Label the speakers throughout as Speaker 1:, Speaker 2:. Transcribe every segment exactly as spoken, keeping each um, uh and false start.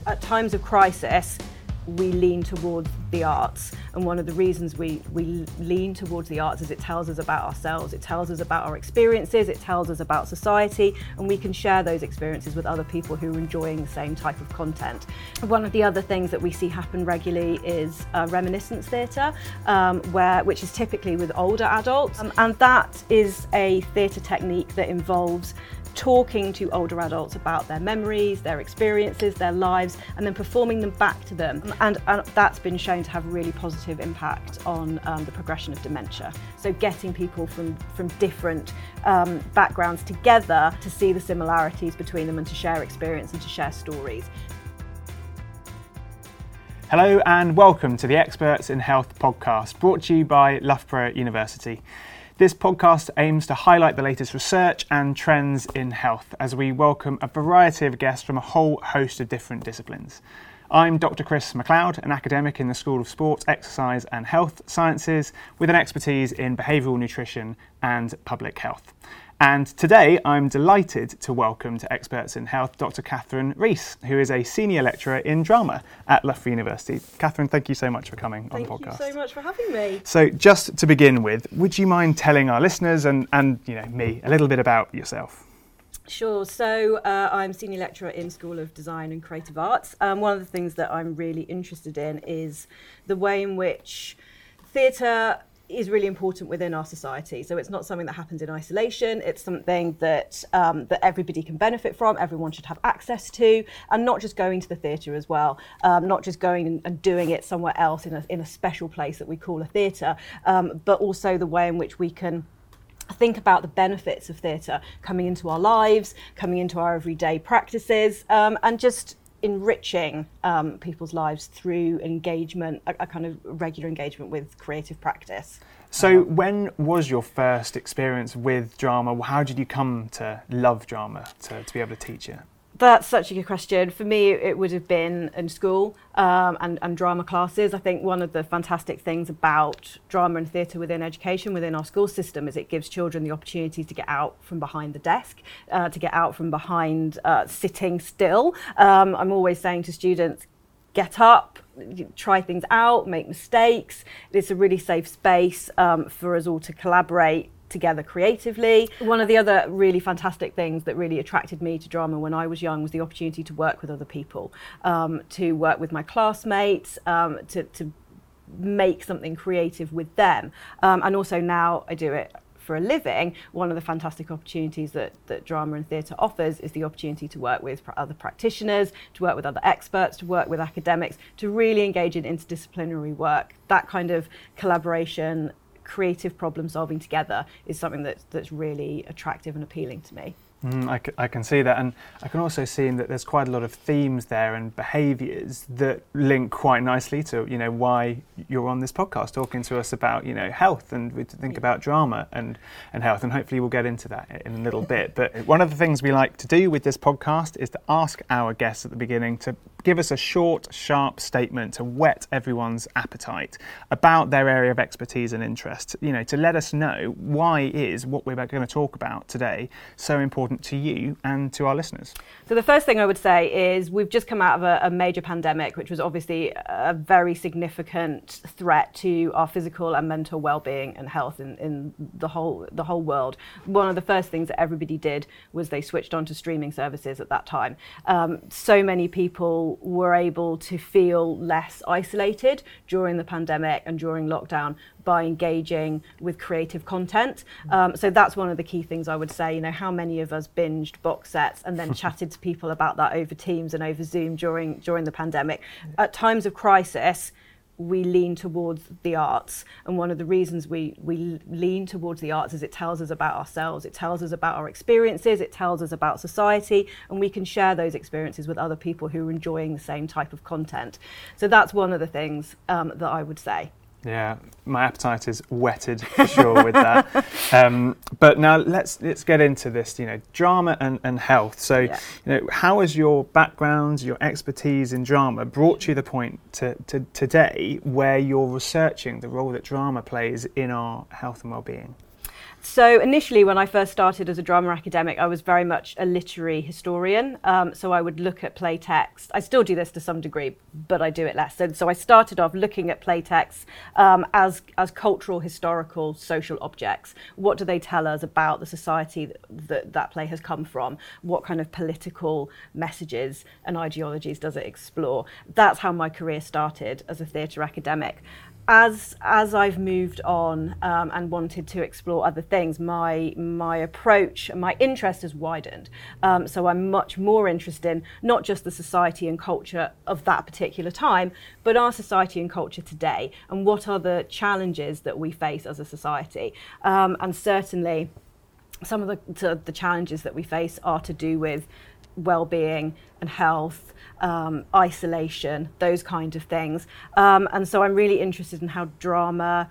Speaker 1: at times of crisis, we lean towards the arts. And one of the reasons we, we lean towards the arts is it tells us about ourselves, it tells us about our experiences, it tells us about society, and we can share those experiences with other people who are enjoying the same type of content. One of the other things that we see happen regularly is uh, reminiscence theatre, um, where which is typically with older adults, um, and that is a theatre technique that involves talking to older adults about their memories, their experiences, their lives, and then performing them back to them. And, and that's been shown to have a really positive impact on um, the progression of dementia. So getting people from, from different um, backgrounds together to see the similarities between them and to share experience and to share stories.
Speaker 2: Hello and welcome to the Experts in Health podcast, brought to you by Loughborough University. This podcast aims to highlight the latest research and trends in health as we welcome a variety of guests from a whole host of different disciplines. I'm Doctor Chris MacLeod, an academic in the School of Sport, Exercise and Health Sciences with an expertise in behavioural nutrition and public health. And today I'm delighted to welcome to Experts in Health Doctor Catherine Rees, who is a senior lecturer in drama at Loughborough University. Catherine, thank you so much for coming
Speaker 1: thank
Speaker 2: on the podcast.
Speaker 1: Thank you so much for having me.
Speaker 2: So just to begin with, would you mind telling our listeners and, and you know me a little bit about yourself?
Speaker 1: Sure. So uh, I'm senior lecturer in School of Design and Creative Arts. Um, one of the things that I'm really interested in is the way in which theatre is really important within our society. So it's not something that happens in isolation. It's something that um, that everybody can benefit from, everyone should have access to, and not just going to the theatre as well, um, not just going and doing it somewhere else in a, in a special place that we call a theatre, um, but also the way in which we can think about the benefits of theatre coming into our lives, coming into our everyday practices, um, and just enriching um, people's lives through engagement, a, a kind of regular engagement with creative practice.
Speaker 2: So when was your first experience with drama? How did you come to love drama, to, to be able to teach it?
Speaker 1: That's such a good question. For me, it would have been in school um, and, and drama classes. I think one of the fantastic things about drama and theatre within education, within our school system, is it gives children the opportunity to get out from behind the desk, uh, to get out from behind uh, sitting still. Um, I'm always saying to students, get up, try things out, make mistakes. It's a really safe space um, for us all to collaborate together creatively. One of the other really fantastic things that really attracted me to drama when I was young was the opportunity to work with other people, um, to work with my classmates, um, to, to make something creative with them. Um, and also now I do it for a living. One of the fantastic opportunities that, that drama and theatre offers is the opportunity to work with other practitioners, to work with other experts, to work with academics, to really engage in interdisciplinary work. That kind of collaboration, creative problem solving together is something that's, that's really attractive and appealing to me.
Speaker 2: Mm, I, c- I can see that, and I can also see that there's quite a lot of themes there and behaviours that link quite nicely to, you know, why you're on this podcast talking to us about, you know, health, and we think yeah. about drama and, and health, and hopefully we'll get into that in a little bit. But one of the things we like to do with this podcast is to ask our guests at the beginning to give us a short, sharp statement to whet everyone's appetite about their area of expertise and interest, you know, to let us know why is what we're going to talk about today so important to you and to our listeners.
Speaker 1: So the first thing I would say is we've just come out of a, a major pandemic, which was obviously a very significant threat to our physical and mental well-being and health in, in the whole the whole world. One of the first things that everybody did was they switched on to streaming services at that time. Um, so many people were able to feel less isolated during the pandemic and during lockdown by engaging with creative content. Um, so that's one of the key things I would say. You know, how many of us binged box sets and then chatted to people about that over Teams and over Zoom during during the pandemic? At times of crisis, we lean towards the arts. And one of the reasons we, we lean towards the arts is it tells us about ourselves, it tells us about our experiences, it tells us about society, and we can share those experiences with other people who are enjoying the same type of content. So that's one of the things um, that I would say.
Speaker 2: Yeah, my appetite is whetted for sure with that. Um, but now let's let's get into this, you know, drama and, and health. So, yeah. you know, how has your background, your expertise in drama brought you the point to, to today where you're researching the role that drama plays in our health and well-being?
Speaker 1: So initially, when I first started as a drama academic, I was very much a literary historian. Um, so I would look at play text. I still do this to some degree, but I do it less. So, so I started off looking at play texts um, as, as cultural, historical, social objects. What do they tell us about the society that, that that play has come from? What kind of political messages and ideologies does it explore? That's how my career started as a theatre academic. As as I've moved on um, and wanted to explore other things, my my approach and my interest has widened. Um, so I'm much more interested in not just the society and culture of that particular time, but our society and culture today, and what are the challenges that we face as a society. Um, and certainly, some of the to, the challenges that we face are to do with well-being and health, um, isolation, those kind of things. Um, and so I'm really interested in how drama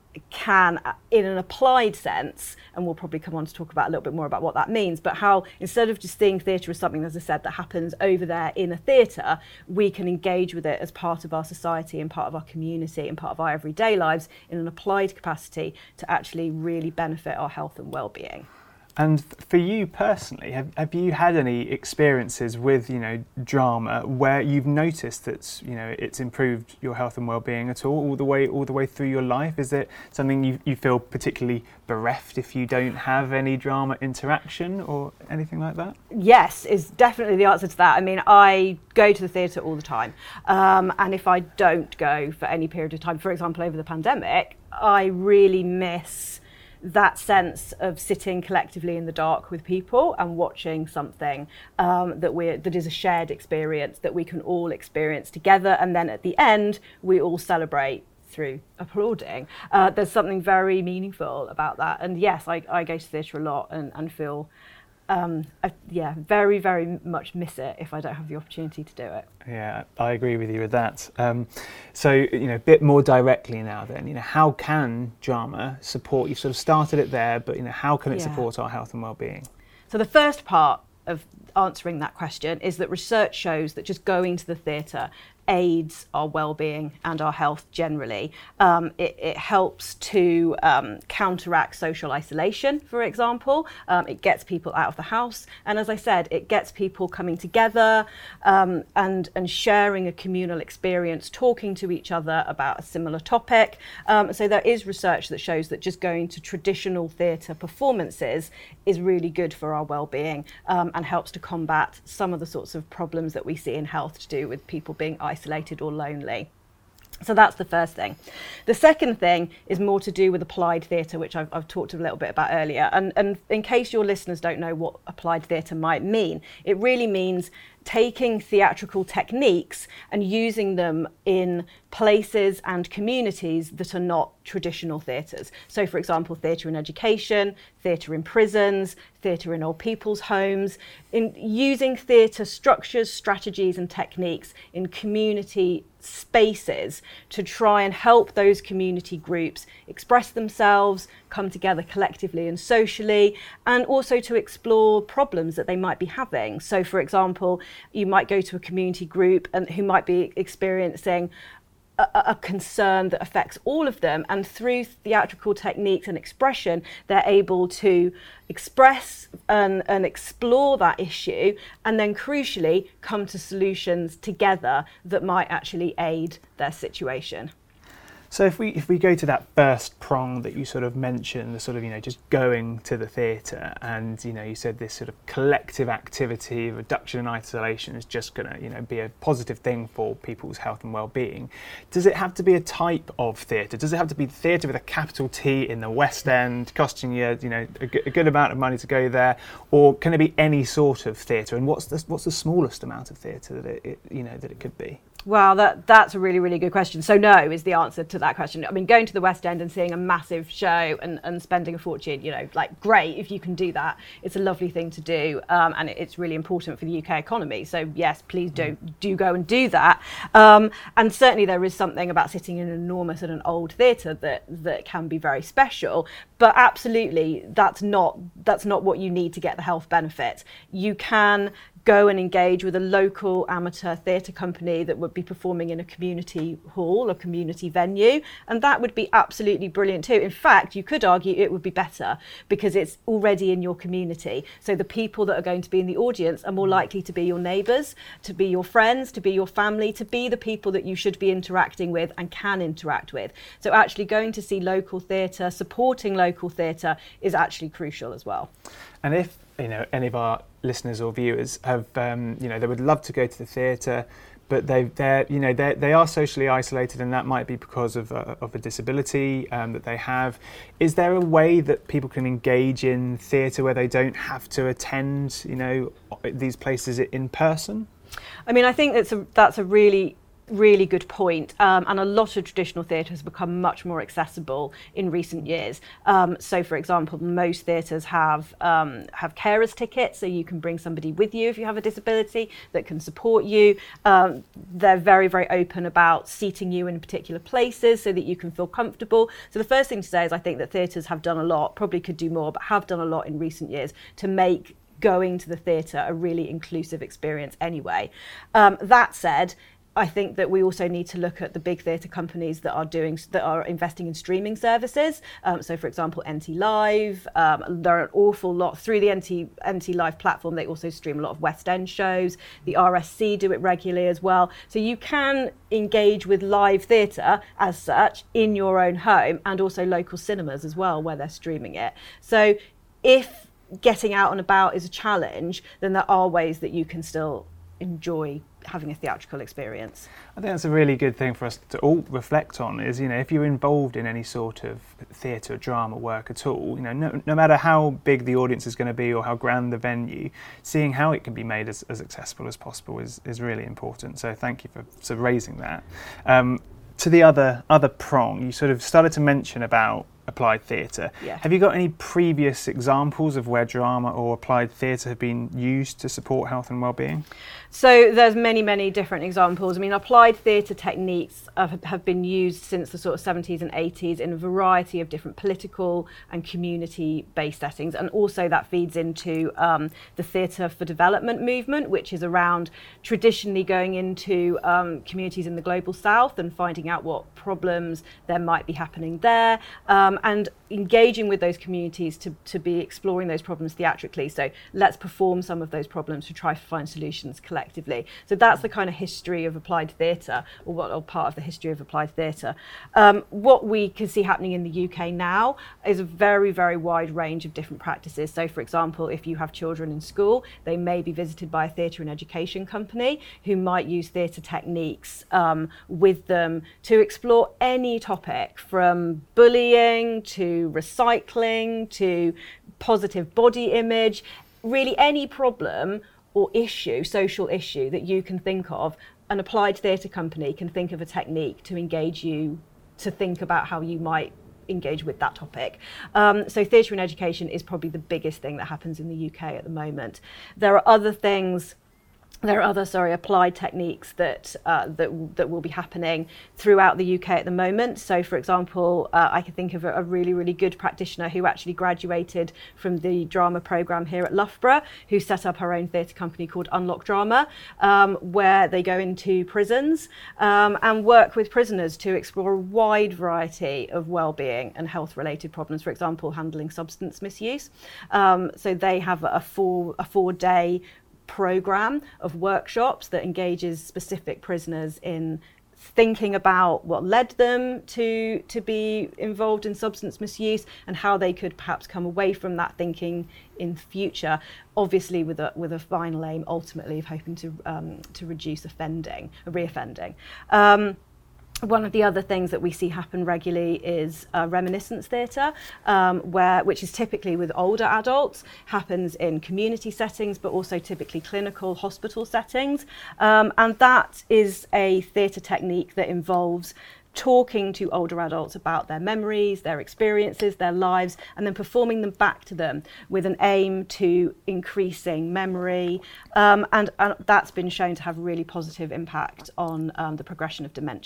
Speaker 1: can, in an applied sense, and we'll probably come on to talk about a little bit more about what that means, but how instead of just seeing theatre as something, as I said, that happens over there in a theatre, we can engage with it as part of our society and part of our community and part of our everyday lives in an applied capacity to actually really benefit our health and well-being.
Speaker 2: And for you personally, have, have you had any experiences with, you know, drama where you've noticed that, you know, it's improved your health and well-being at all, all the way, all the way through your life? Is it something you, you feel particularly bereft if you don't have any drama interaction or anything like that?
Speaker 1: Yes, is definitely the answer to that. I mean, I go to the theatre all the time. Um, and if I don't go for any period of time, for example, over the pandemic, I really miss that sense of sitting collectively in the dark with people and watching something um, that we that is a shared experience that we can all experience together, and then at the end we all celebrate through applauding. Uh, there's something very meaningful about that, and yes, I, I go to theatre a lot and, and feel um, I, yeah, very, very much miss it if I don't have the opportunity to do it.
Speaker 2: Yeah, I agree with you with that. Um, so, you know, a bit more directly now then, you know, how can drama support, you sort of started it there, but, you know, how can it
Speaker 1: Yeah.
Speaker 2: support our health and well-being?
Speaker 1: So the first part of answering that question is that research shows that just going to the theatre aids our well-being and our health generally. Um, it, it helps to um, counteract social isolation, for example. Um, it gets people out of the house. And as I said, it gets people coming together um, and, and sharing a communal experience, talking to each other about a similar topic. Um, so there is research that shows that just going to traditional theatre performances is really good for our well-being um, and helps to combat some of the sorts of problems that we see in health to do with people being isolated or lonely. So that's the first thing. The second thing is more to do with applied theatre, which I've, I've talked a little bit about earlier. And, and in case your listeners don't know what applied theatre might mean, it really means taking theatrical techniques and using them in places and communities that are not traditional theatres. So, for example, theatre in education, theatre in prisons, theatre in old people's homes, in using theatre structures, strategies and techniques in community spaces to try and help those community groups express themselves, come together collectively and socially, and also to explore problems that they might be having. So, for example, you might go to a community group and who might be experiencing a, a concern that affects all of them, and through theatrical techniques and expression, they're able to express and, and explore that issue, and then crucially come to solutions together that might actually aid their situation.
Speaker 2: So if we if we go to that first prong that you sort of mentioned, the sort of, you know, just going to the theatre, and, you know, you said this sort of collective activity, reduction in isolation is just going to, you know, be a positive thing for people's health and well-being. Does it have to be a type of theatre? Does it have to be theatre with a capital T in the West End, costing you, you know, a good, a good amount of money to go there, or can it be any sort of theatre? And what's the what's the smallest amount of theatre that it, it you know that it could be?
Speaker 1: Wow, that, that's a really, really good question. So no is the answer to that question. I mean, going to the West End and seeing a massive show and, and spending a fortune, you know, like, great if you can do that. It's a lovely thing to do, um, and it's really important for the U K economy. So yes, please do, do go and do that. Um, and certainly there is something about sitting in an enormous and an old theatre that, that can be very special. but absolutely, that's not that's not what you need to get the health benefits. You can go and engage with a local amateur theatre company that would be performing in a community hall, a community venue, and that would be absolutely brilliant too. In fact, you could argue it would be better because it's already in your community. So the people that are going to be in the audience are more likely to be your neighbours, to be your friends, to be your family, to be the people that you should be interacting with and can interact with. So actually going to see local theatre, supporting local theatre is actually crucial as well.
Speaker 2: And if you know any of our listeners or viewers have um, you know they would love to go to the theatre, but they they're you know they they are socially isolated, and that might be because of a, of a disability um, that they have. Is there a way that people can engage in theatre where they don't have to attend you know these places in person?
Speaker 1: I mean, I think that's a that's a really really good point, um, and a lot of traditional theatre has become much more accessible in recent years. Um, so, for example, most theatres have um, have carers tickets, so you can bring somebody with you if you have a disability that can support you. Um, they're very, very open about seating you in particular places so that you can feel comfortable. So the first thing to say is I think that theatres have done a lot, probably could do more, but have done a lot in recent years to make going to the theatre a really inclusive experience anyway. Um, that said, I think that we also need to look at the big theatre companies that are doing that are investing in streaming services. Um, so, for example, N T Live. Um, there are an awful lot through the N T N T Live platform. They also stream a lot of West End shows. The R S C do it regularly as well. So you can engage with live theatre as such in your own home, and also local cinemas as well where they're streaming it. So, if getting out and about is a challenge, then there are ways that you can still enjoy having a theatrical experience.
Speaker 2: I think that's a really good thing for us to all reflect on is, you know, if you're involved in any sort of theatre, drama work at all, you know, no, no matter how big the audience is going to be or how grand the venue, seeing how it can be made as, as accessible as possible is, is really important. So thank you for, for raising that. Um, to the other other prong, you sort of started to mention about applied theatre.
Speaker 1: Yeah.
Speaker 2: Have you got any previous examples of where drama or applied theatre have been used to support health and well-being?
Speaker 1: So there's many, many different examples. I mean, applied theatre techniques have, have been used since the sort of seventies and eighties in a variety of different political and community-based settings. And also that feeds into um, the Theatre for Development movement, which is around traditionally going into um, communities in the global south and finding out what problems there might be happening there. Um, and engaging with those communities to, to be exploring those problems theatrically. So let's perform some of those problems to try to find solutions collectively. So that's the kind of history of applied theatre, or what or part of the history of applied theatre. Um, what we can see happening in the U K now is a very, very wide range of different practices. So, for example, if you have children in school, they may be visited by a theatre and education company who might use theatre techniques um, with them to explore any topic, from bullying to recycling to positive body image, really any problem or issue, social issue that you can think of. An applied theatre company can think of a technique to engage you to think about how you might engage with that topic. Um, so theatre and education is probably the biggest thing that happens in the U K at the moment. There are other things There are other, sorry, applied techniques that uh, that that will be happening throughout the U K at the moment. So, for example, uh, I can think of a, a really, really good practitioner who actually graduated from the drama programme here at Loughborough, who set up her own theatre company called Unlock Drama, um, where they go into prisons um, and work with prisoners to explore a wide variety of well-being and health-related problems. For example, handling substance misuse. Um, so they have a four a four-day program of workshops that engages specific prisoners in thinking about what led them to to be involved in substance misuse and how they could perhaps come away from that thinking in future, obviously with a with a final aim ultimately of hoping to um, to reduce offending, reoffending. Um, One of the other things that we see happen regularly is uh, reminiscence theatre, um, where which is typically with older adults, happens in community settings, but also typically clinical hospital settings. Um, and that is a theatre technique that involves talking to older adults about their memories, their experiences, their lives, and then performing them back to them with an aim to increasing memory. Um, and, and that's been shown to have really positive impact on um, the progression of dementia.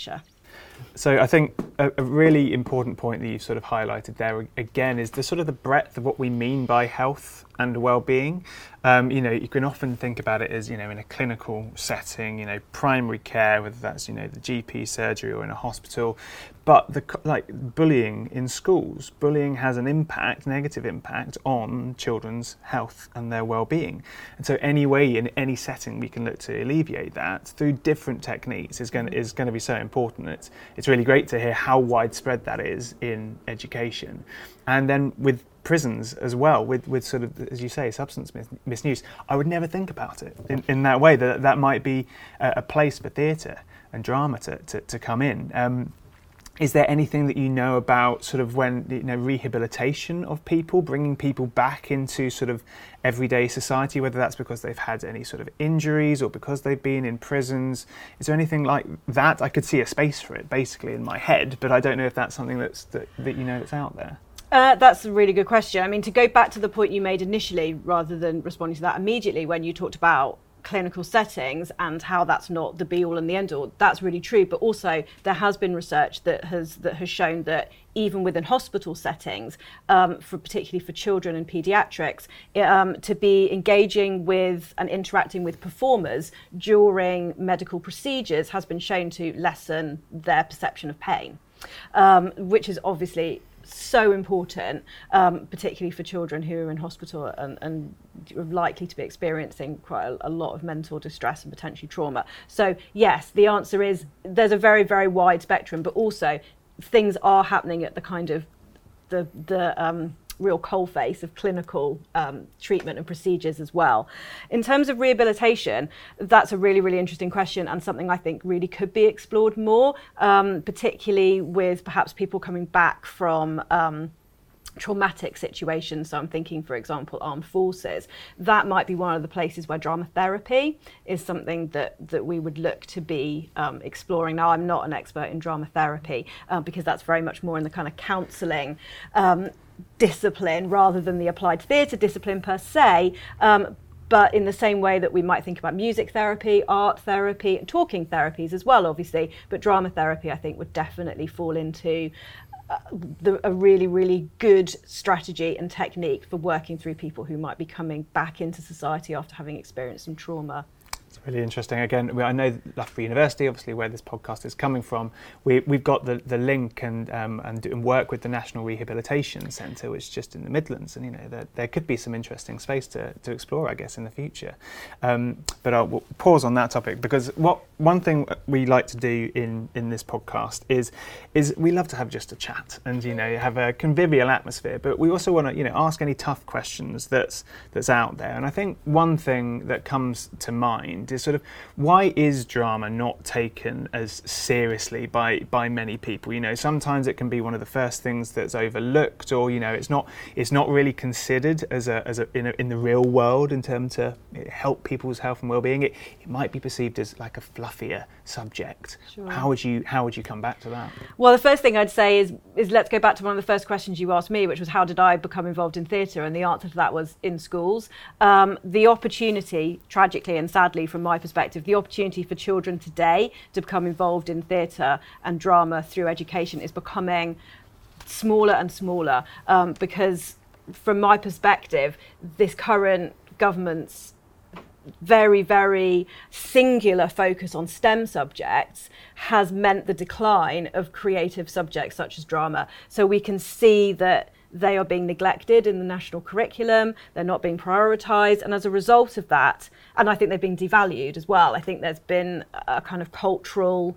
Speaker 2: So I think a, a really important point that you've sort of highlighted there again is the sort of the breadth of what we mean by health and well-being. Um, you know, you can often think about it as, you know, in a clinical setting, you know, primary care, whether that's, you know, the G P surgery or in a hospital. But the like bullying in schools, bullying has an impact, negative impact on children's health and their well-being. And so any way in any setting we can look to alleviate that through different techniques is going to, is going to be so important. It's it's really great to hear how widespread that is in education. And then with prisons as well, with, with sort of, as you say, substance mis- misuse, I would never think about it in, in that way, that that might be a, a place for theatre and drama to, to, to come in. Um, Is there anything that you know about sort of when, you know, rehabilitation of people, bringing people back into sort of everyday society, whether that's because they've had any sort of injuries or because they've been in prisons? Is there anything like that? I could see a space for it basically in my head, but I don't know if that's something that's that, that you know that's out there.
Speaker 1: Uh, that's a really good question. I mean, to go back to the point you made initially, rather than responding to that immediately when you talked about clinical settings and how that's not the be all and the end all, that's really true. But also there has been research that has that has shown that even within hospital settings, um, for particularly for children and paediatrics, um, to be engaging with and interacting with performers during medical procedures has been shown to lessen their perception of pain, um, which is obviously so important, um, particularly for children who are in hospital and, and are likely to be experiencing quite a, a lot of mental distress and potentially trauma. So yes, the answer is there's a very, very wide spectrum, but also things are happening at the kind of the the um, real coalface of clinical um, treatment and procedures as well. In terms of rehabilitation, that's a really, really interesting question and something I think really could be explored more, um, particularly with perhaps people coming back from um, traumatic situations. So I'm thinking, for example, armed forces. That might be one of the places where drama therapy is something that, that we would look to be um, exploring. Now, I'm not an expert in drama therapy uh, because that's very much more in the kind of counselling um, discipline rather than the applied theatre discipline per se. Um, but in the same way that we might think about music therapy, art therapy, and talking therapies as well, obviously, but drama therapy, I think, would definitely fall into uh, the, a really, really good strategy and technique for working through people who might be coming back into society after having experienced some trauma.
Speaker 2: It's really interesting. Again, I know Loughborough University, obviously where this podcast is coming from, we, we've got the, the link and, um, and and work with the National Rehabilitation Centre, which is just in the Midlands, and you know there, there could be some interesting space to, to explore, I guess, in the future. Um, but I'll we'll pause on that topic because what one thing we like to do in, in this podcast is is we love to have just a chat and you know have a convivial atmosphere, but we also want to you know ask any tough questions that's that's out there. And I think one thing that comes to mind is sort of why is drama not taken as seriously by by many people? You know, sometimes it can be one of the first things that's overlooked, or you know, it's not it's not really considered as a as a in, a, in the real world in terms to help people's health and well-being. It it might be perceived as like a fluffier subject. Sure. How would you how would you come back to that?
Speaker 1: Well, the first thing I'd say is is let's go back to one of the first questions you asked me, which was how did I become involved in theatre, and the answer to that was in schools. Um, the opportunity, tragically and sadly, from my perspective, the opportunity for children today to become involved in theatre and drama through education is becoming smaller and smaller um, because from my perspective, this current government's very, very singular focus on STEM subjects has meant the decline of creative subjects such as drama. So we can see that they are being neglected in the national curriculum, they're not being prioritised, and as a result of that, and I think they're being devalued as well, I think there's been a kind of cultural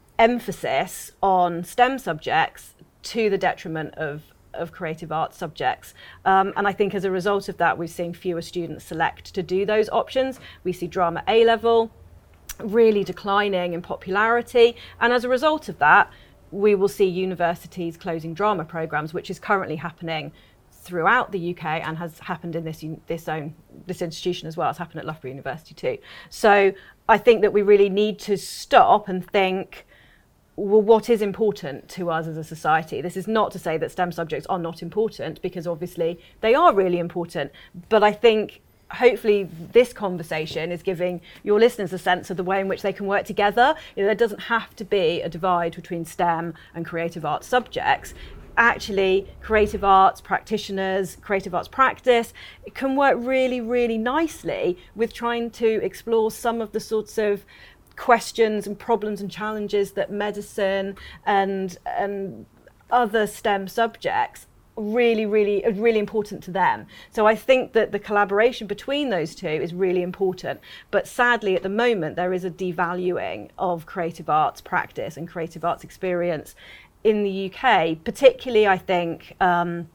Speaker 1: emphasis on STEM subjects to the detriment of of creative arts subjects. Um, and I think as a result of that, we're seeing fewer students select to do those options. We see drama A-level really declining in popularity. And as a result of that, we will see universities closing drama programmes, which is currently happening throughout the U K and has happened in this this own this institution as well. It's happened at Loughborough University too. So I think that we really need to stop and think, well, what is important to us as a society? This is not to say that STEM subjects are not important, because obviously they are really important. But I think hopefully this conversation is giving your listeners a sense of the way in which they can work together. You know, there doesn't have to be a divide between STEM and creative arts subjects. Actually, creative arts practitioners, creative arts practice, it can work really, really nicely with trying to explore some of the sorts of questions and problems and challenges that medicine and and other STEM subjects really, really, really important to them. So I think that the collaboration between those two is really important. But sadly, at the moment, there is a devaluing of creative arts practice and creative arts experience in the U K, particularly, I think, um,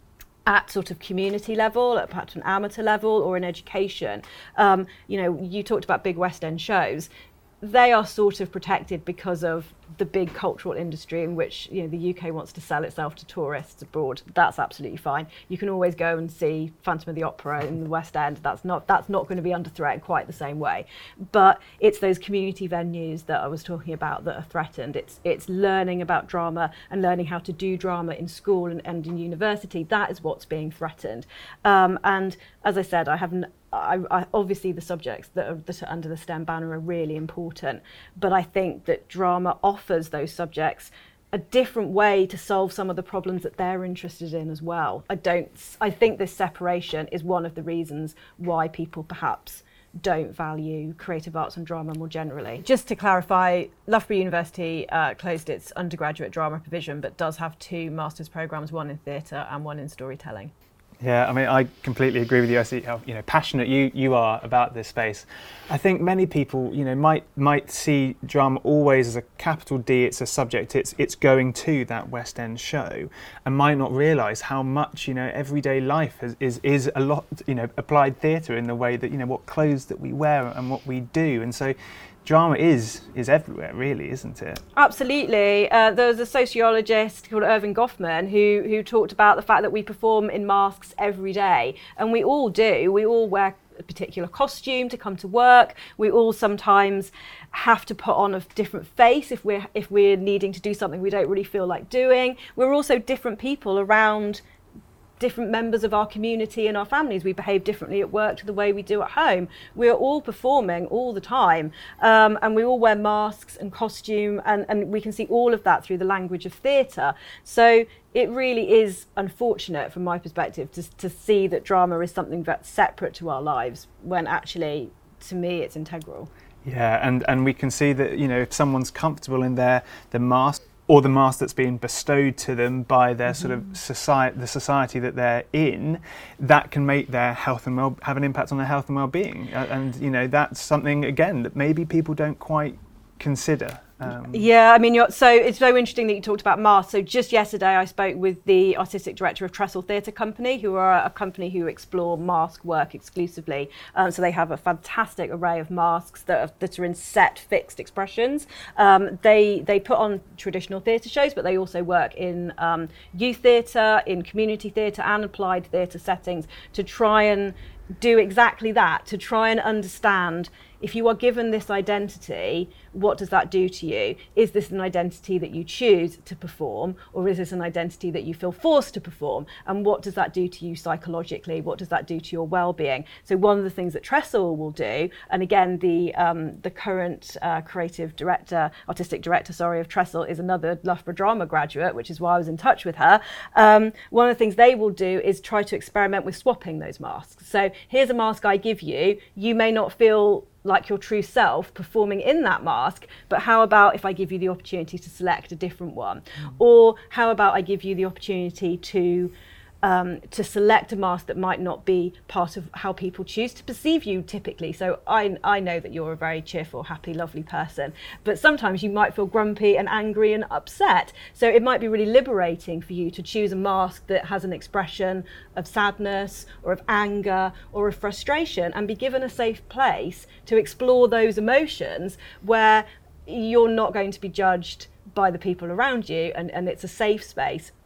Speaker 1: at sort of community level, at perhaps an amateur level, or in education. Um, you know, you talked about big West End shows. They are sort of protected because of the big cultural industry in which, you know, the U K wants to sell itself to tourists abroad. That's absolutely fine. You can always go and see Phantom of the Opera in the West End. That's not that's not going to be under threat in quite the same way. But it's those community venues that I was talking about that are threatened. It's it's learning about drama and learning how to do drama in school and, and in university. That is what's being threatened. Um, and as I said, I haven't. I, I, obviously, the subjects that are, that are under the STEM banner are really important, but I think that drama offers those subjects a different way to solve some of the problems that they're interested in as well. I don't. I think this separation is one of the reasons why people perhaps don't value creative arts and drama more generally. Just to clarify, Loughborough University uh, closed its undergraduate drama provision, but does have two master's programmes, one in theatre and one in storytelling.
Speaker 2: Yeah, I mean, I completely agree with you. I see how, you know, passionate you, you are about this space. I think many people, you know, might might see drama always as a capital D. It's a subject. It's it's going to that West End show, and might not realise how much, you know, everyday life is, is is a lot, you know, applied theatre in the way that, you know, what clothes that we wear and what we do, and so. Drama is is everywhere, really, isn't it?
Speaker 1: Absolutely. Uh, there was a sociologist called Irving Goffman who who talked about the fact that we perform in masks every day, and we all do. We all wear a particular costume to come to work. We all sometimes have to put on a different face if we're if we're needing to do something we don't really feel like doing. We're also different people around different members of our community and our families. We behave differently at work to the way we do at home. We're all performing all the time, um, and we all wear masks and costume, and, and we can see all of that through the language of theatre. So it really is unfortunate from my perspective to, to see that drama is something that's separate to our lives, when actually, to me, it's integral.
Speaker 2: Yeah, and, and we can see that, you know, if someone's comfortable in their the mask, or the mask that's being bestowed to them by their mm-hmm. sort of society, the society that they're in, that can make their health and well have an impact on their health and well-being. Uh, and you know, that's something again that maybe people don't quite consider. Um,
Speaker 1: yeah, I mean, you're, so it's so interesting that you talked about masks. So just yesterday I spoke with the artistic director of Trestle Theatre Company, who are a company who explore mask work exclusively. Um, so they have a fantastic array of masks that are, that are in set, fixed expressions. Um, they they put on traditional theatre shows, but they also work in um, youth theatre, in community theatre and applied theatre settings to try and do exactly that, to try and understand, if you are given this identity, what does that do to you? Is this an identity that you choose to perform, or is this an identity that you feel forced to perform? And what does that do to you psychologically? What does that do to your well-being? So one of the things that Trestle will do, and again, the um, the current uh, creative director, artistic director, sorry, of Trestle is another Loughborough Drama graduate, which is why I was in touch with her. Um, one of the things they will do is try to experiment with swapping those masks. So here's a mask I give you. You may not feel like your true self performing in that mask, but how about if I give you the opportunity to select a different one? Mm. Or how about I give you the opportunity to um, to select a mask that might not be part of how people choose to perceive you typically. So I, I know that you're a very cheerful, happy, lovely person, but sometimes you might feel grumpy and angry and upset. So it might be really liberating for you to choose a mask that has an expression of sadness or of anger or of frustration, and be given a safe place to explore those emotions where you're not going to be judged by the people around you, and, and it's a safe space.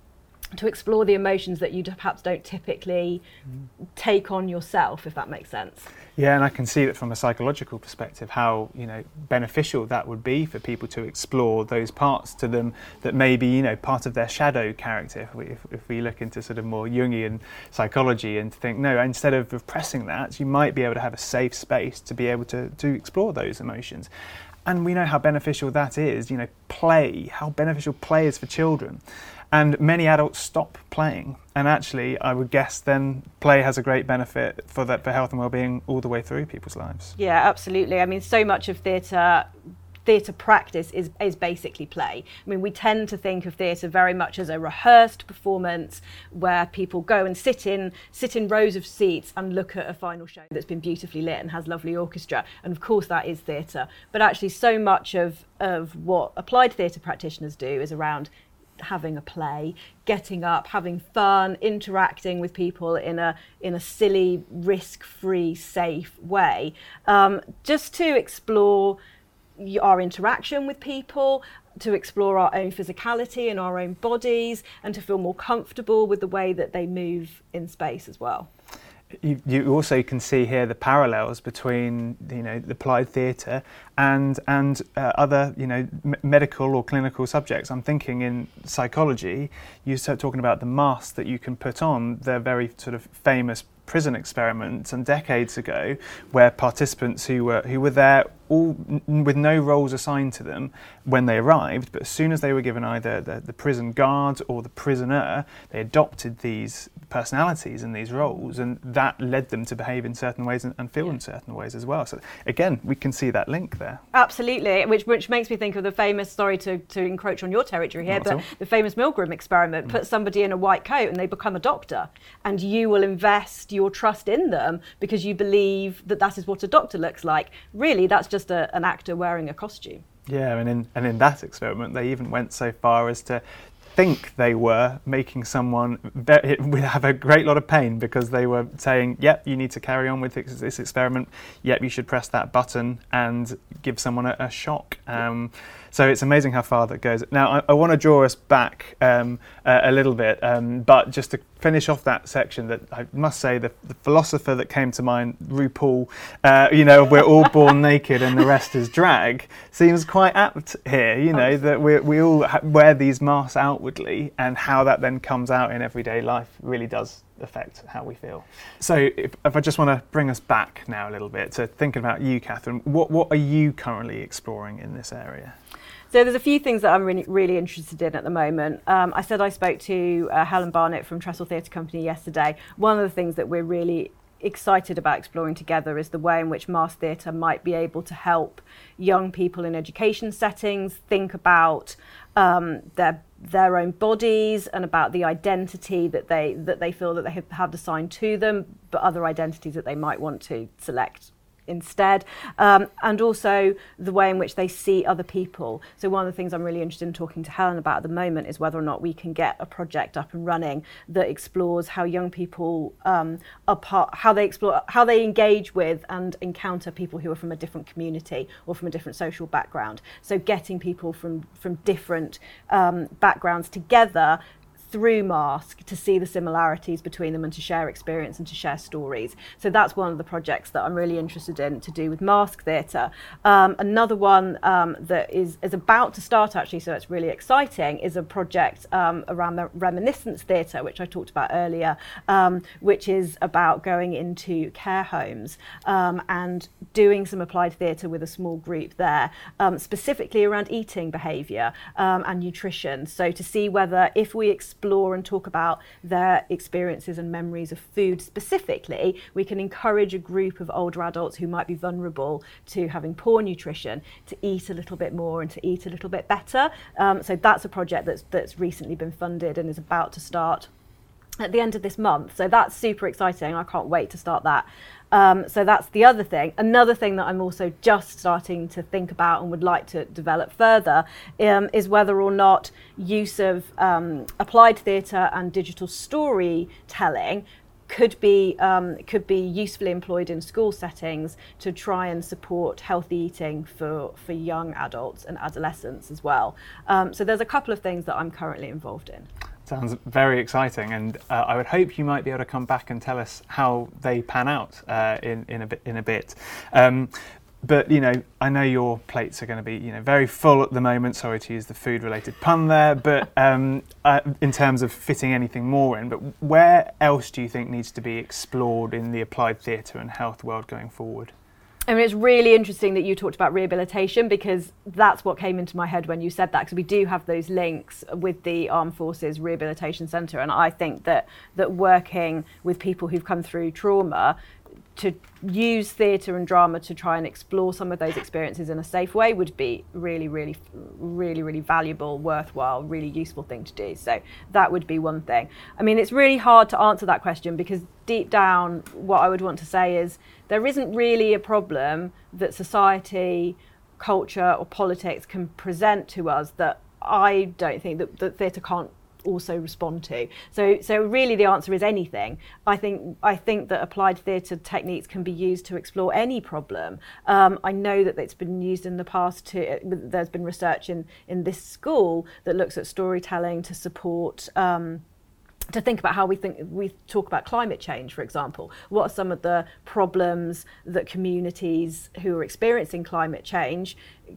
Speaker 1: to explore the emotions that you perhaps don't typically mm. take on yourself, if that makes sense.
Speaker 2: Yeah, and I can see that from a psychological perspective, how, you know, beneficial that would be for people to explore those parts to them that may be, you know, part of their shadow character. If we, if, if we look into sort of more Jungian psychology and think, no, instead of repressing that, you might be able to have a safe space to be able to, to explore those emotions. And we know how beneficial that is, you know, play, how beneficial play is for children. And many adults stop playing. And actually, I would guess then play has a great benefit for that, for health and well-being all the way through people's lives.
Speaker 1: Yeah, absolutely. I mean, so much of theatre theatre practice is, is basically play. I mean, we tend to think of theatre very much as a rehearsed performance where people go and sit in sit in rows of seats and look at a final show that's been beautifully lit and has lovely orchestra. And of course that is theatre. But actually so much of, of what applied theatre practitioners do is around having a play, getting up, having fun, interacting with people in a in a silly, risk-free, safe way, um, just to explore our interaction with people, to explore our own physicality and our own bodies, and to feel more comfortable with the way that they move in space as well.
Speaker 2: You, you also can see here the parallels between, you know, the applied theatre and and uh, other, you know, m- medical or clinical subjects. I'm thinking in psychology, you start talking about the masks that you can put on. They're very sort of famous prison experiments and decades ago, where participants who were who were there all n- with no roles assigned to them when they arrived, but as soon as they were given either the, the prison guard or the prisoner, they adopted these personalities and these roles, and that led them to behave in certain ways and, and feel yeah. in certain ways as well. So again, we can see that link there.
Speaker 1: Absolutely, which which makes me think of the famous, sorry to, to encroach on your territory here, but the famous Milgram experiment. Mm. Put somebody in a white coat and they become a doctor, and you will invest your trust in them because you believe that that is what a doctor looks like. Really, that's just a, an actor wearing a costume.
Speaker 2: Yeah, and in and in that experiment, they even went so far as to think they were making someone very, have a great lot of pain, because they were saying, yep, you need to carry on with this, this experiment, yep, you should press that button and give someone a, a shock. Um, so it's amazing how far that goes. Now, I, I want to draw us back um, a, a little bit, um, but just to finish off that section, that I must say the, the philosopher that came to mind, RuPaul, uh, you know, we're all born naked and the rest is drag, seems quite apt here, you know, that we we all ha- wear these masks outwardly, and how that then comes out in everyday life really does affect how we feel. So if, if I just want to bring us back now a little bit to thinking about you, Catherine, what what are you currently exploring in this area?
Speaker 1: So there's a few things that I'm really, really interested in at the moment. Um, I said I spoke to uh, Helen Barnett from Trestle Theatre Company yesterday. One of the things that we're really excited about exploring together is the way in which mass theatre might be able to help young people in education settings think about um, their their own bodies and about the identity that they that they feel that they have, have assigned to them, but other identities that they might want to select instead, um, and also the way in which they see other people. So one of the things I'm really interested in talking to Helen about at the moment is whether or not we can get a project up and running that explores how young people um, are part, how they explore, how they engage with and encounter people who are from a different community or from a different social background. So getting people from from different um, backgrounds together through Mask to see the similarities between them and to share experience and to share stories. So that's one of the projects that I'm really interested in to do with Mask Theatre. Um, another one um, that is, is about to start actually, so it's really exciting, is a project um, around the Reminiscence Theatre, which I talked about earlier, um, which is about going into care homes um, and doing some applied theatre with a small group there, um, specifically around eating behaviour um, and nutrition. So to see whether if we explore explore and talk about their experiences and memories of food specifically, we can encourage a group of older adults who might be vulnerable to having poor nutrition to eat a little bit more and to eat a little bit better. Um, so that's a project that's that's recently been funded and is about to start at the end of this month. So that's super exciting. I can't wait to start that. Um, so that's the other thing. Another thing that I'm also just starting to think about and would like to develop further um, is whether or not use of um, applied theatre and digital storytelling could be um, could be usefully employed in school settings to try and support healthy eating for, for young adults and adolescents as well. Um, so there's a couple of things that I'm currently involved in.
Speaker 2: Sounds very exciting, and uh, I would hope you might be able to come back and tell us how they pan out uh, in in a bit. In a bit. Um, but you know, I know your plates are going to be you know very full at the moment. Sorry to use the food-related pun there, but um, uh, in terms of fitting anything more in, but where else do you think needs to be explored in the applied theatre and health world going forward?
Speaker 1: I mean, it's really interesting that you talked about rehabilitation, because that's what came into my head when you said that, because we do have those links with the Armed Forces Rehabilitation Centre, and I think that that working with people who've come through trauma to use theatre and drama to try and explore some of those experiences in a safe way would be really, really, really, really valuable, worthwhile, really useful thing to do. So that would be one thing. I mean, it's really hard to answer that question, because deep down, what I would want to say is there isn't really a problem that society, culture or politics can present to us that I don't think that, that theatre can't also respond to. So so really the answer is anything. I think I think that applied theatre techniques can be used to explore any problem. Um, I know that it's been used in the past to, there's been research in, in this school that looks at storytelling to support um, to think about how we think we talk about climate change, for example. What are some of the problems that communities who are experiencing climate change,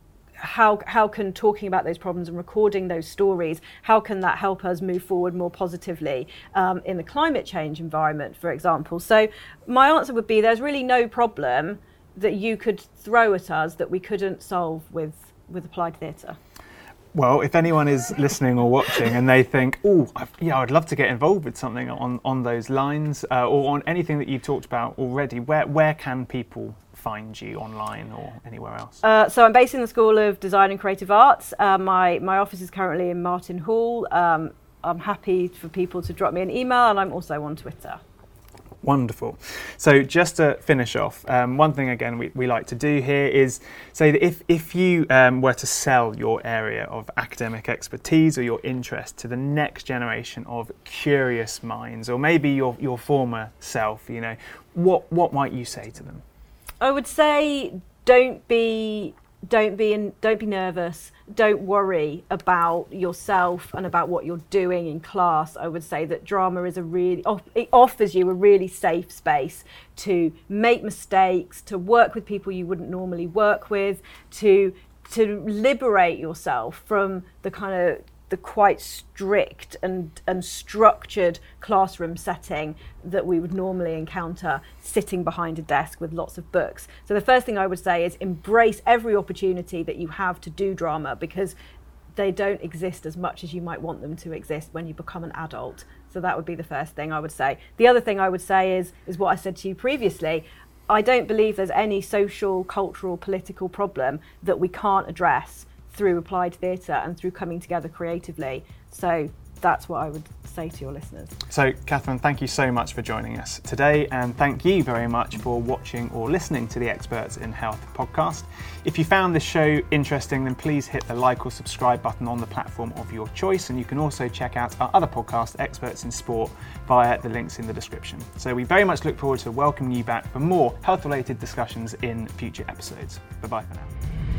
Speaker 1: how how can talking about those problems and recording those stories, how can that help us move forward more positively um, in the climate change environment, for example? So my answer would be there's really no problem that you could throw at us that we couldn't solve with, with applied theatre.
Speaker 2: Well, if anyone is listening or watching and they think, oh, yeah, I'd love to get involved with something on, on those lines uh, or on anything that you've talked about already, where where can people find you online or anywhere else?
Speaker 1: Uh, so I'm based in the School of Design and Creative Arts. Uh, my, my office is currently in Martin Hall. Um, I'm happy for people to drop me an email, and I'm also on Twitter.
Speaker 2: Wonderful. So just to finish off, um, one thing again we, we like to do here is say that if, if you um, were to sell your area of academic expertise or your interest to the next generation of curious minds, or maybe your, your former self, you know, what, what might you say to them?
Speaker 1: I would say don't be don't be in, don't be nervous. Don't worry about yourself and about what you're doing in class. I would say that drama is a really it offers you a really safe space to make mistakes, to work with people you wouldn't normally work with, to to liberate yourself from the kind of the quite strict and, and structured classroom setting that we would normally encounter sitting behind a desk with lots of books. So the first thing I would say is embrace every opportunity that you have to do drama, because they don't exist as much as you might want them to exist when you become an adult. So that would be the first thing I would say. The other thing I would say is, is what I said to you previously. I don't believe there's any social, cultural, political problem that we can't address through applied theatre and through coming together creatively. So that's what I would say to your listeners.
Speaker 2: So Catherine, thank you so much for joining us today, and thank you very much for watching or listening to the Experts in Health podcast. If you found this show interesting, then please hit the like or subscribe button on the platform of your choice, and you can also check out our other podcast, Experts in Sport, via the links in the description. So we very much look forward to welcoming you back for more health-related discussions in future episodes. Bye-bye for now.